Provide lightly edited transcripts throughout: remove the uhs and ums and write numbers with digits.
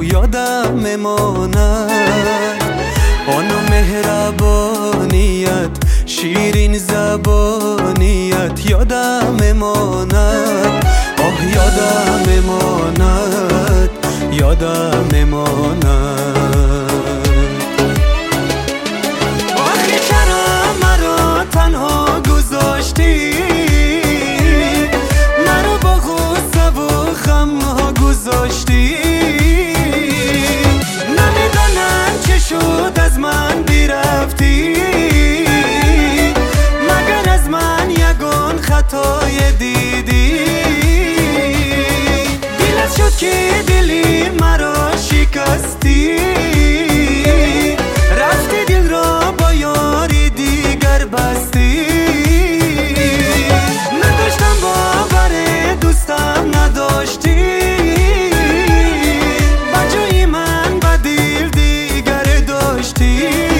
یادم ماند. آن مهربانیت، شیرین زبانیت یادم ماند. آه یادم ماند، یادم ماند. آخه چرا مرا تنها گذاشتی، مرا با غصه و غم ها گذاشتی. نمیدانم چه شد از من بیرفتی، مگر از من یگان خطای دیدی. دلت شد که دلی مرا شکستی، رفتی دل را با یاری دیگر بستی. نداشتم باور دوستم نداشتی، بجای من با دل دیگر داشتی.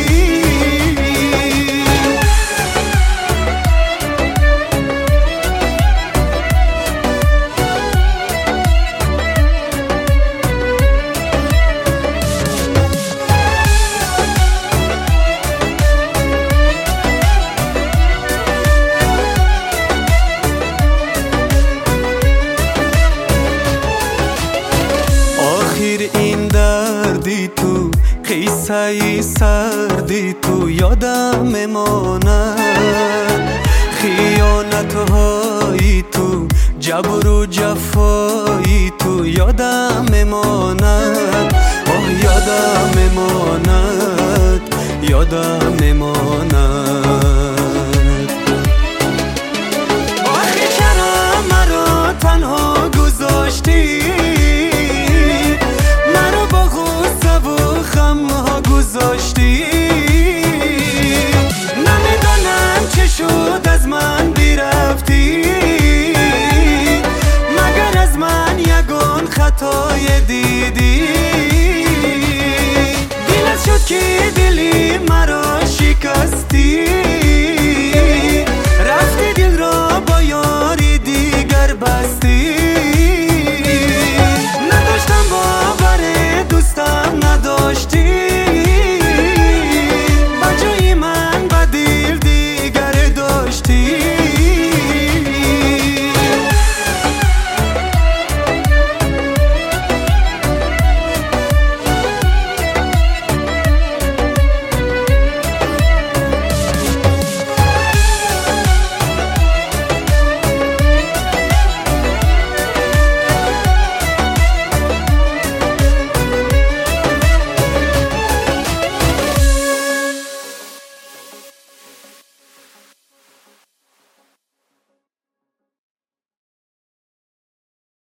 این دردی تو، قصه سردی تو یادم ماند. خیانت های تو، جبر و جفایی تو یادم ماند. آه یادم ماند، یادم ماند.